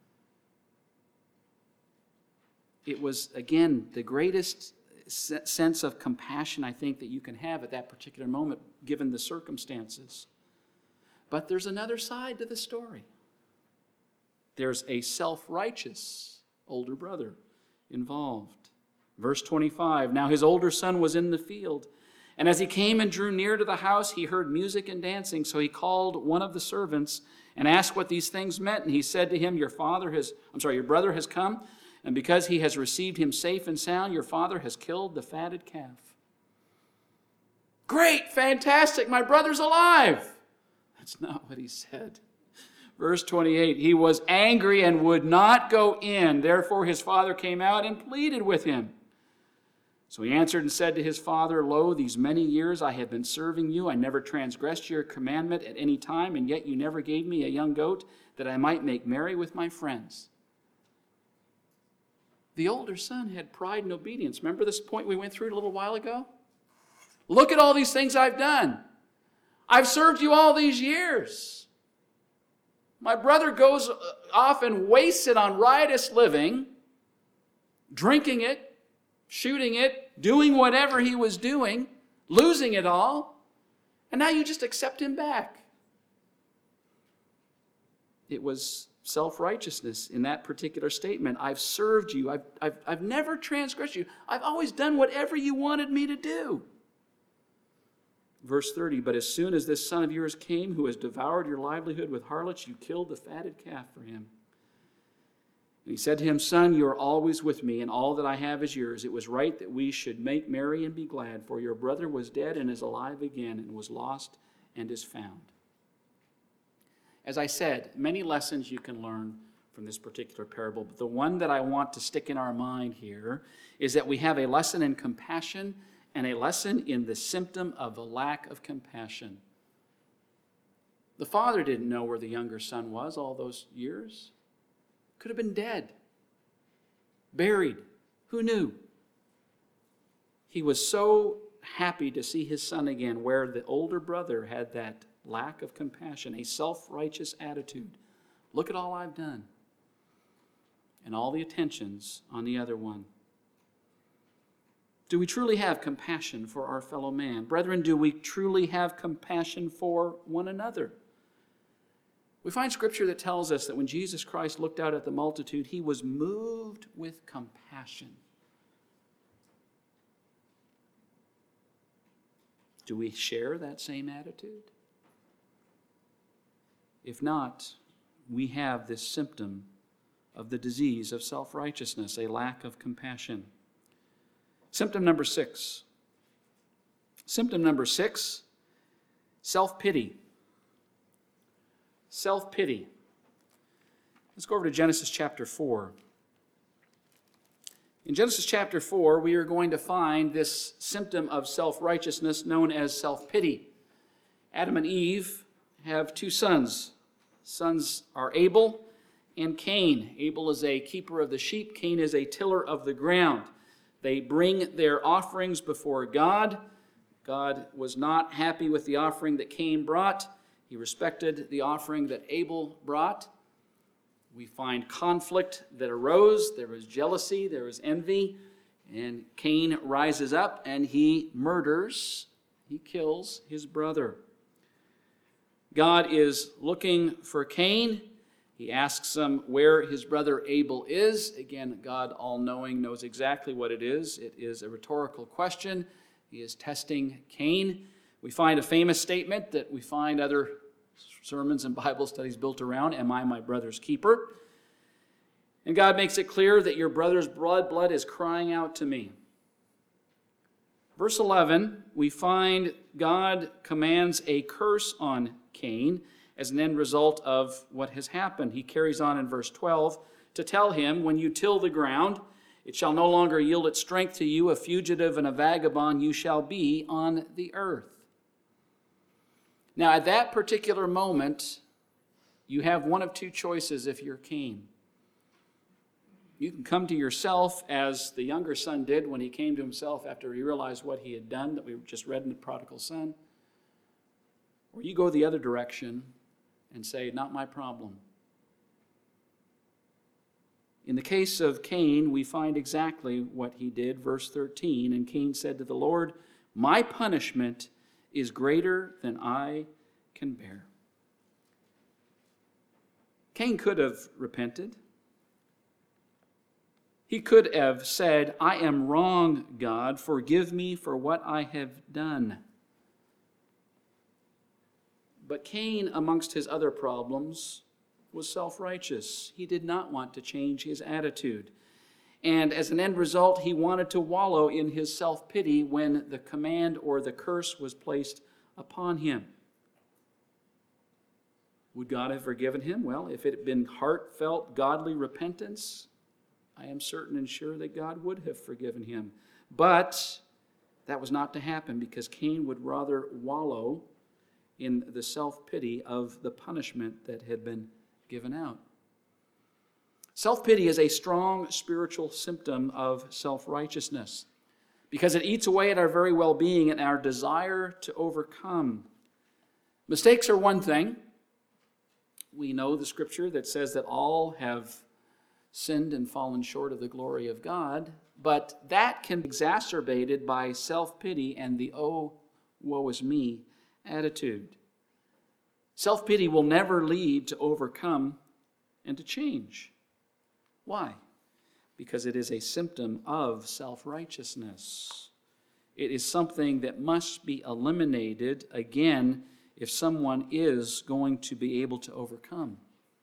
It was, again, the greatest sense of compassion I think that you can have at that particular moment, given the circumstances. But there's another side to the story. There's a self-righteous older brother involved. Verse 25, Now his older son was in the field, and as he came and drew near to the house, he heard music and dancing. So he called one of the servants and asked what these things meant. And he said to him, Your brother has come, and because he has received him safe and sound, your father has killed the fatted calf. Great, fantastic, my brother's alive. That's not what he said. Verse 28, He was angry and would not go in. Therefore his father came out and pleaded with him. So he answered and said to his father, Lo, these many years I have been serving you. I never transgressed your commandment at any time, and yet you never gave me a young goat that I might make merry with my friends. The older son had pride and obedience. Remember this point we went through a little while ago? Look at all these things I've done. I've served you all these years. My brother goes off and wastes it on riotous living, drinking it, shooting it, doing whatever he was doing, losing it all, and now you just accept him back. It was self-righteousness in that particular statement. I've served you. I've never transgressed you. I've always done whatever you wanted me to do. Verse 30, But as soon as this son of yours came, who has devoured your livelihood with harlots, you killed the fatted calf for him. And he said to him, Son, you are always with me, and all that I have is yours. It was right that we should make merry and be glad, for your brother was dead and is alive again, and was lost and is found. As I said, many lessons you can learn from this particular parable, but the one that I want to stick in our mind here is that we have a lesson in compassion and a lesson in the symptom of a lack of compassion. The father didn't know where the younger son was all those years. Could have been dead, buried. Who knew? He was so happy to see his son again, where the older brother had that lack of compassion, a self-righteous attitude. Look at all I've done. And all the attentions on the other one. Do we truly have compassion for our fellow man? Brethren, do we truly have compassion for one another? We find scripture that tells us that when Jesus Christ looked out at the multitude, he was moved with compassion. Do we share that same attitude? If not, we have this symptom of the disease of self-righteousness, a lack of compassion. Symptom number 6. Symptom number 6, self-pity. Self-pity. Let's go over to Genesis chapter 4. In Genesis chapter 4, we are going to find this symptom of self-righteousness known as self-pity. Adam and Eve have 2 sons. Sons are Abel and Cain. Abel is a keeper of the sheep. Cain is a tiller of the ground. They bring their offerings before God. God was not happy with the offering that Cain brought. He respected the offering that Abel brought. We find conflict that arose. There was jealousy, there was envy, and Cain rises up and he murders, he kills his brother. God is looking for Cain. He asks him where his brother Abel is. Again, God, all-knowing, knows exactly what it is. It is a rhetorical question. He is testing Cain. We find a famous statement that we find other sermons and Bible studies built around, am I my brother's keeper? And God makes it clear that your brother's blood is crying out to me. Verse 11, we find God commands a curse on Cain as an end result of what has happened. He carries on in verse 12 to tell him, when you till the ground, it shall no longer yield its strength to you, a fugitive and a vagabond you shall be on the earth. Now, at that particular moment, you have one of two choices if you're Cain. You can come to yourself as the younger son did when he came to himself after he realized what he had done, that we just read in the prodigal son. Or you go the other direction and say, not my problem. In the case of Cain, we find exactly what he did. Verse 13, and Cain said to the Lord, my punishment is greater than I can bear. Cain could have repented. He could have said, I am wrong, God, forgive me for what I have done. But Cain, amongst his other problems, was self-righteous. He did not want to change his attitude. And as an end result, he wanted to wallow in his self-pity when the command or the curse was placed upon him. Would God have forgiven him? Well, if it had been heartfelt, godly repentance, I am certain and sure that God would have forgiven him. But that was not to happen because Cain would rather wallow in the self-pity of the punishment that had been given out. Self-pity is a strong spiritual symptom of self-righteousness because it eats away at our very well-being and our desire to overcome. Mistakes are one thing. We know the scripture that says that all have sinned and fallen short of the glory of God, but that can be exacerbated by self-pity and the oh, woe is me attitude. Self-pity will never lead to overcome and to change. Why? Because it is a symptom of self-righteousness. It is something that must be eliminated, again, if someone is going to be able to overcome.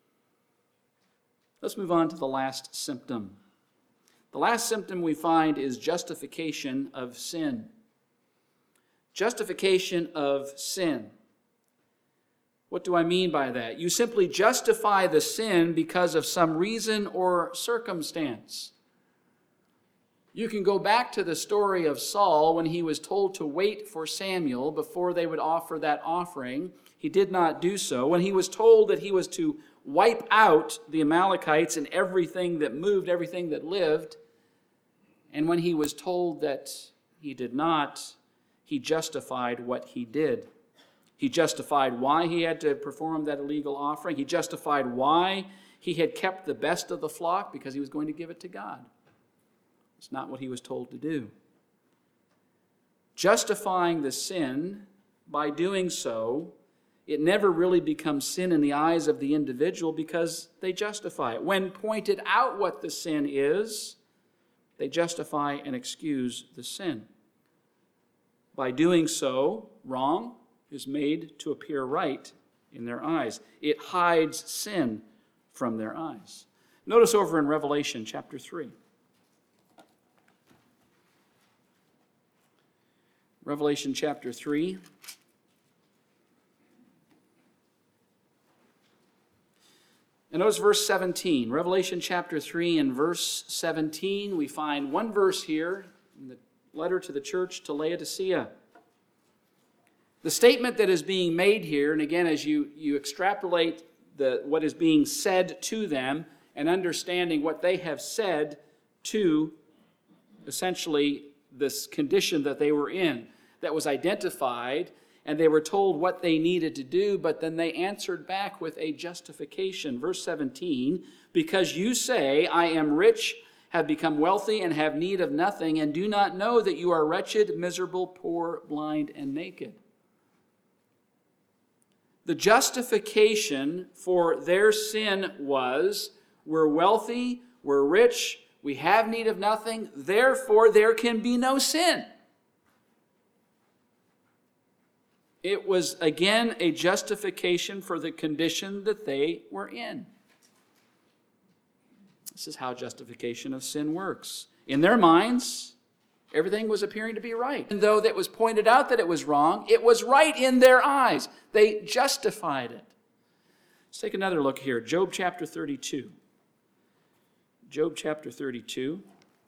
Let's move on to the last symptom. The last symptom we find is justification of sin. Justification of sin. What do I mean by that? You simply justify the sin because of some reason or circumstance. You can go back to the story of Saul when he was told to wait for Samuel before they would offer that offering. He did not do so. When he was told that he was to wipe out the Amalekites and everything that moved, everything that lived, and when he was told that he did not, he justified what he did. He justified why he had to perform that illegal offering. He justified why he had kept the best of the flock, because he was going to give it to God. It's not what he was told to do. Justifying the sin, by doing so, it never really becomes sin in the eyes of the individual because they justify it. When pointed out what the sin is, they justify and excuse the sin. By doing so, wrong is made to appear right in their eyes. It hides sin from their eyes. Notice over in Revelation chapter 3. Revelation chapter 3. And notice verse 17. Revelation chapter 3 and verse 17. We find one verse here in the letter to the church to Laodicea. The statement that is being made here, and again, as you extrapolate what is being said to them and understanding what they have said to essentially this condition that they were in, that was identified, and they were told what they needed to do, but then they answered back with a justification. Verse 17, because you say, I am rich, have become wealthy, and have need of nothing, and do not know that you are wretched, miserable, poor, blind, and naked. The justification for their sin was, we're wealthy, we're rich, we have need of nothing, therefore there can be no sin. It was, again, a justification for the condition that they were in. This is how justification of sin works. In their minds, everything was appearing to be right. And though it was pointed out that it was wrong, it was right in their eyes. They justified it. Let's take another look here. Job chapter 32. Job chapter 32.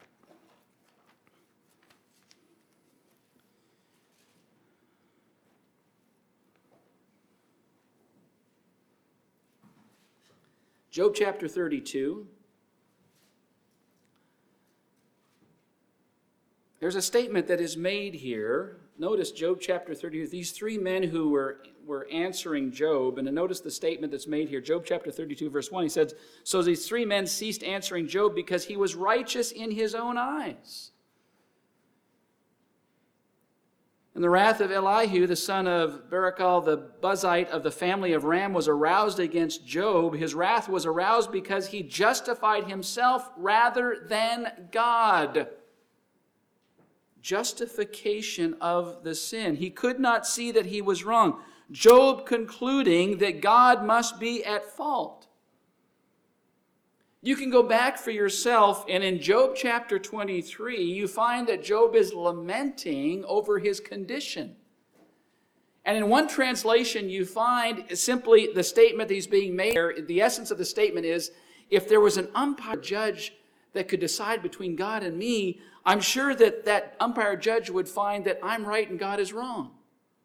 Job chapter 32. There's a statement that is made here. Notice Job chapter 32. These three men who were answering Job, and notice the statement that's made here. Job chapter 32, verse 1, he says, "So these three men ceased answering Job because he was righteous in his own eyes. And the wrath of Elihu, the son of Barachel, the Buzite of the family of Ram, was aroused against Job. His wrath was aroused because he justified himself rather than God." Justification of the sin. He could not see that he was wrong. Job concluding that God must be at fault. You can go back for yourself, and in Job chapter 23, you find that Job is lamenting over his condition. And in one translation, you find simply the statement that he's being made there. The essence of the statement is, if there was an umpire judge that could decide between God and me, I'm sure that that umpire judge would find that I'm right and God is wrong.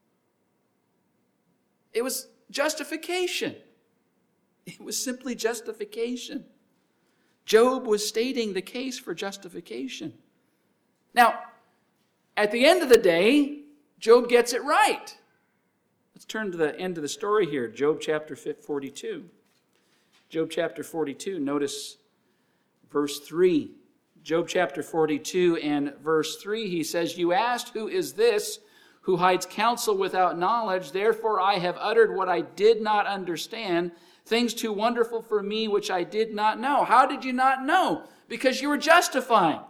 It was justification. It was simply justification. Job was stating the case for justification. Now, at the end of the day, Job gets it right. Let's turn to the end of the story here, Job chapter 42. Job chapter 42, notice verse 3. Job chapter 42 and verse 3, he says, "You asked, who is this who hides counsel without knowledge? Therefore I have uttered what I did not understand, things too wonderful for me which I did not know." How did you not know? Because you were justifying.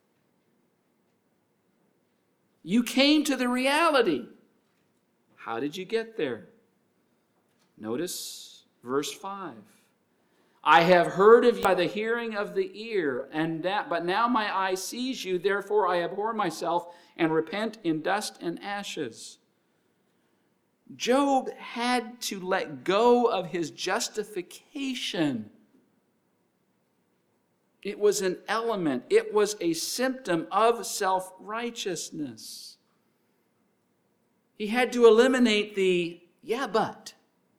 You came to the reality. How did you get there? Notice verse 5. "I have heard of you by the hearing of the ear, but now my eye sees you, therefore I abhor myself and repent in dust and ashes." Job had to let go of his justification. It was an element, it was a symptom of self-righteousness. He had to eliminate the "yeah, but."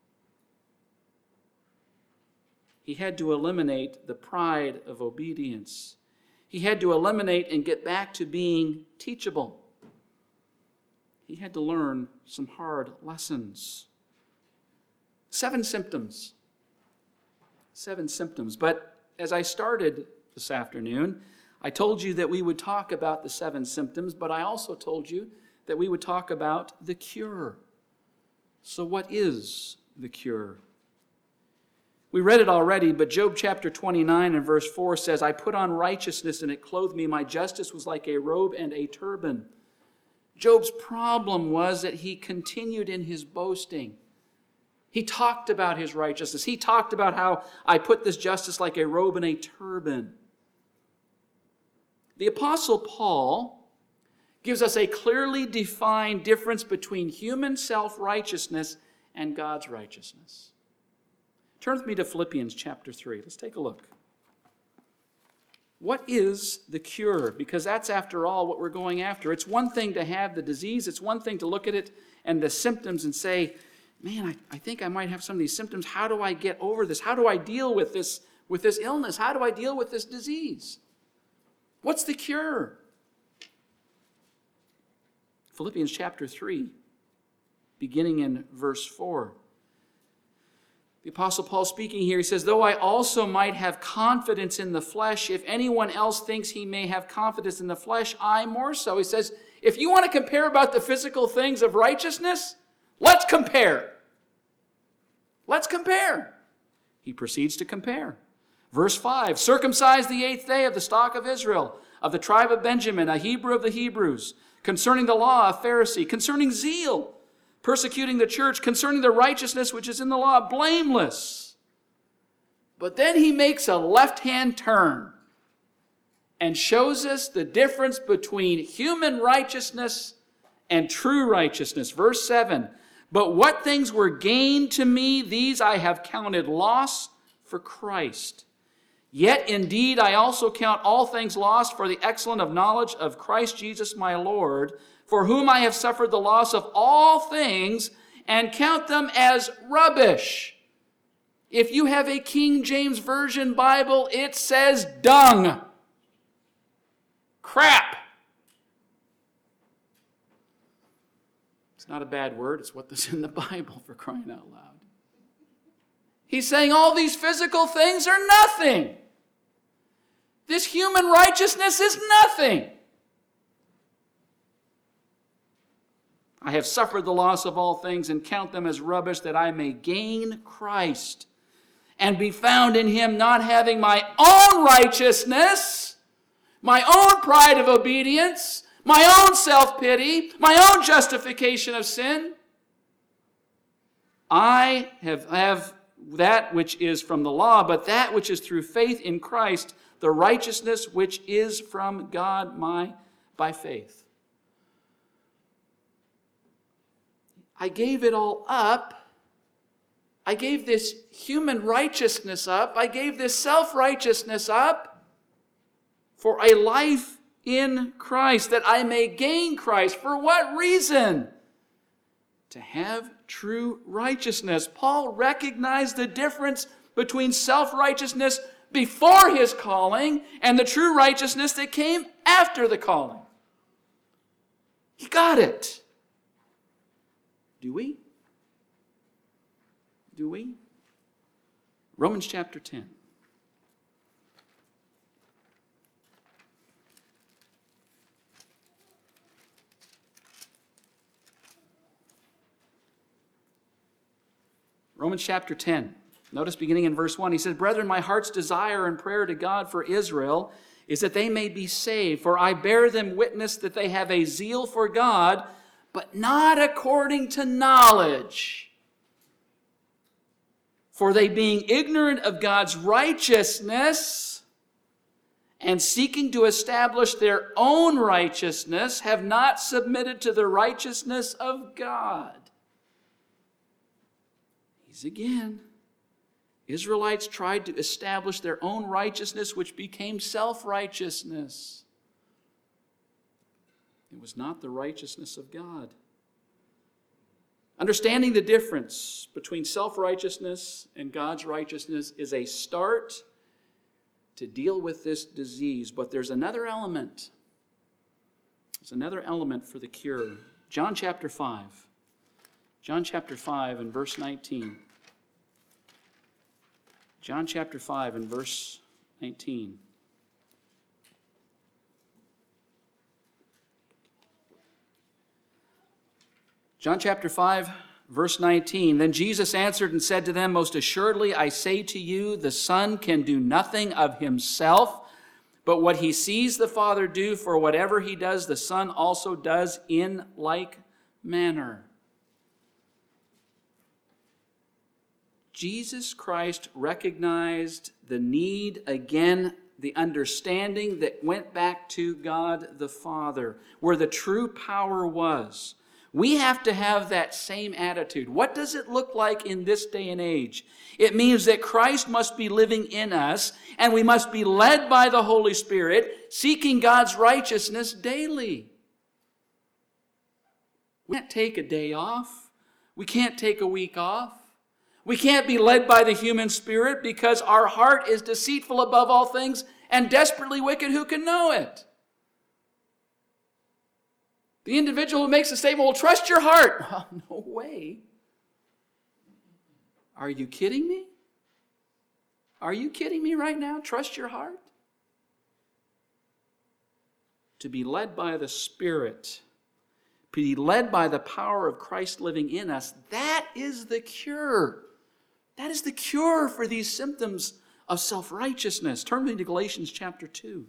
He had to eliminate the pride of obedience. He had to eliminate and get back to being teachable. He had to learn some hard lessons. 7 symptoms. 7 symptoms. But as I started this afternoon, I told you that we would talk about the 7 symptoms, but I also told you that we would talk about the cure. So what is the cure? We read it already, but Job chapter 29 and verse 4 says, "I put on righteousness and it clothed me. My justice was like a robe and a turban." Job's problem was that he continued in his boasting. He talked about his righteousness. He talked about how I put this justice like a robe and a turban. The Apostle Paul gives us a clearly defined difference between human self-righteousness and God's righteousness. Turn with me to Philippians chapter 3. Let's take a look. What is the cure? Because that's, after all, what we're going after. It's one thing to have the disease. It's one thing to look at it and the symptoms and say, man, I think I might have some of these symptoms. How do I get over this? How do I deal with this illness? How do I deal with this disease? What's the cure? Philippians chapter 3, beginning in verse 4. The Apostle Paul speaking here, he says, "Though I also might have confidence in the flesh, if anyone else thinks he may have confidence in the flesh, I more so." He says, if you want to compare about the physical things of righteousness, let's compare. Let's compare. He proceeds to compare. Verse 5, "Circumcised the 8th day of the stock of Israel, of the tribe of Benjamin, a Hebrew of the Hebrews, concerning the law, a Pharisee, concerning zeal, persecuting the church, concerning the righteousness which is in the law, blameless. But then he makes a left-hand turn and shows us the difference between human righteousness and true righteousness. Verse 7, but what things were gained to me, these I have counted loss for Christ. Yet indeed I also count all things lost for the excellence of knowledge of Christ Jesus my Lord, for whom I have suffered the loss of all things, and count them as rubbish. If you have a King James Version Bible, it says dung. Crap. It's not a bad word. It's what's in the Bible, for crying out loud. He's saying all these physical things are nothing. This human righteousness is nothing. I have suffered the loss of all things and count them as rubbish, that I may gain Christ and be found in him, not having my own righteousness, my own pride of obedience, my own self-pity, my own justification of sin. I have that which is from the law, but that which is through faith in Christ, the righteousness which is from God by faith. I gave it all up. I gave this human righteousness up. I gave this self-righteousness up for a life in Christ, that I may gain Christ. For what reason? To have true righteousness. Paul recognized the difference between self-righteousness before his calling and the true righteousness that came after the calling. He got it. Do we? Do we? Romans chapter 10. Romans chapter 10. Notice beginning in verse 1, he says, brethren, my heart's desire and prayer to God for Israel is that they may be saved. For I bear them witness that they have a zeal for God, but not according to knowledge. For they, being ignorant of God's righteousness and seeking to establish their own righteousness, have not submitted to the righteousness of God. Again, Israelites tried to establish their own righteousness, which became self-righteousness. It was not the righteousness of God. Understanding the difference between self-righteousness and God's righteousness is a start to deal with this disease. But there's another element. There's another element for the cure. John chapter 5. John chapter 5 and verse 19. John chapter 5 and verse 19. John chapter 5, verse 19. Then Jesus answered and said to them, most assuredly I say to you, the Son can do nothing of himself, but what he sees the Father do, for whatever he does, the Son also does in like manner. Jesus Christ recognized the need, again, the understanding that went back to God the Father, where the true power was. We have to have that same attitude. What does it look like in this day and age? It means that Christ must be living in us, and we must be led by the Holy Spirit, seeking God's righteousness daily. We can't take a day off. We can't take a week off. We can't be led by the human spirit because our heart is deceitful above all things and desperately wicked. Who can know it? The individual who makes the statement, well, trust your heart. Oh, no way. Are you kidding me? Are you kidding me right now? Trust your heart? To be led by the Spirit, to be led by the power of Christ living in us, that is the cure. That is the cure for these symptoms of self-righteousness. Turn with me to Galatians chapter 2.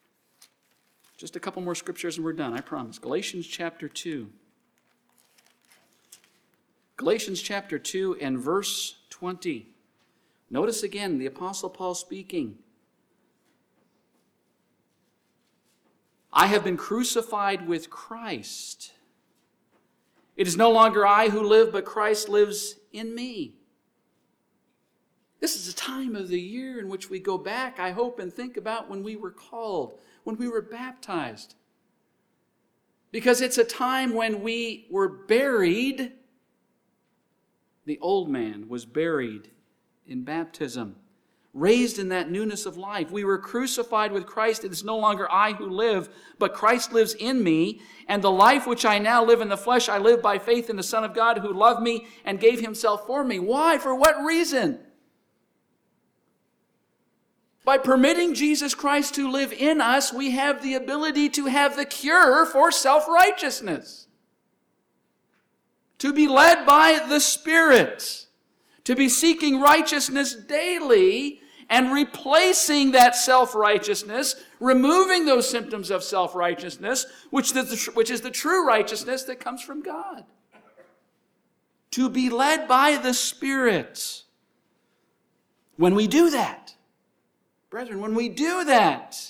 Just a couple more scriptures and we're done, I promise. Galatians chapter 2. Galatians chapter 2 and verse 20. Notice again the Apostle Paul speaking. I have been crucified with Christ. It is no longer I who live, but Christ lives in me. This is a time of the year in which we go back, I hope, and think about when we were called, when we were baptized. Because it's a time when we were buried. The old man was buried in baptism, raised in that newness of life. We were crucified with Christ. It is no longer I who live, but Christ lives in me. And the life which I now live in the flesh, I live by faith in the Son of God who loved me and gave himself for me. Why? For what reason? By permitting Jesus Christ to live in us, we have the ability to have the cure for self-righteousness. To be led by the Spirit. To be seeking righteousness daily and replacing that self-righteousness, removing those symptoms of self-righteousness, which is the true righteousness that comes from God. To be led by the Spirit. When we do that, brethren, when we do that,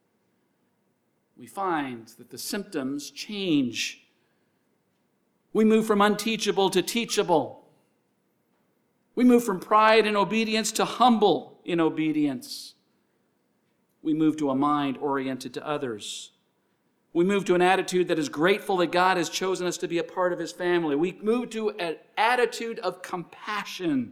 we find that the symptoms change. We move from unteachable to teachable. We move from pride and obedience to humble in obedience. We move to a mind oriented to others. We move to an attitude that is grateful that God has chosen us to be a part of his family. We move to an attitude of compassion.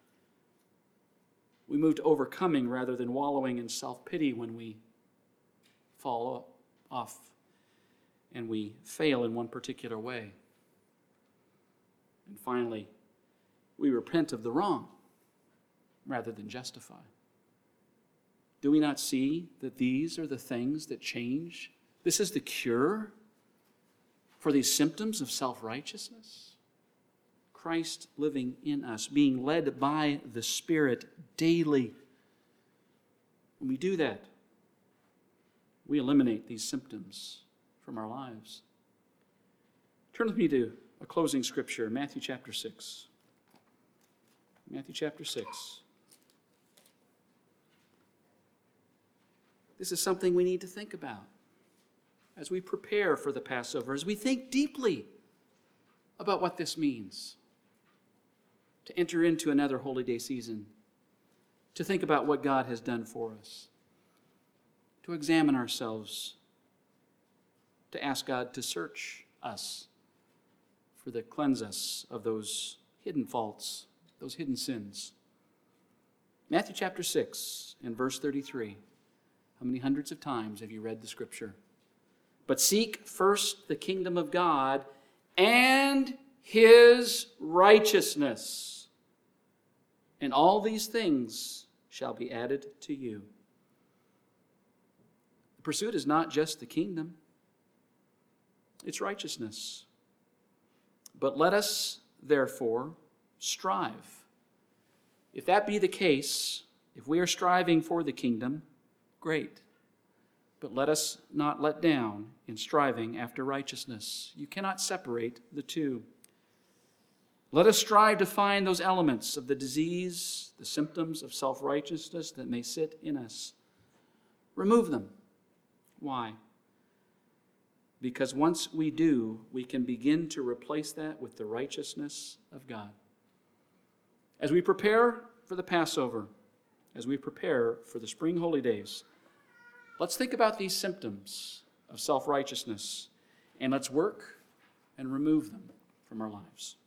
We move to overcoming rather than wallowing in self-pity when we fall off and we fail in one particular way. And finally, we repent of the wrong rather than justify. Do we not see that these are the things that change? This is the cure for these symptoms of self-righteousness. Christ living in us, being led by the Spirit daily. When we do that, we eliminate these symptoms from our lives. Turn with me to a closing scripture, Matthew chapter 6. Matthew chapter 6. This is something we need to think about as we prepare for the Passover, as we think deeply about what this means to enter into another holy day season, to think about what God has done for us, to examine ourselves, to ask God to search us, to cleanse us of those hidden faults, those hidden sins. Matthew chapter 6 and verse 33. How many hundreds of times have you read the scripture? But seek first the kingdom of God and his righteousness, and all these things shall be added to you. The pursuit is not just the kingdom, it's righteousness. But let us, therefore, strive. If that be the case, if we are striving for the kingdom, great. But let us not let down in striving after righteousness. You cannot separate the two. Let us strive to find those elements of the disease, the symptoms of self-righteousness that may sit in us. Remove them. Why? Because once we do, we can begin to replace that with the righteousness of God. As we prepare for the Passover, as we prepare for the spring holy days, let's think about these symptoms of self-righteousness, and let's work and remove them from our lives.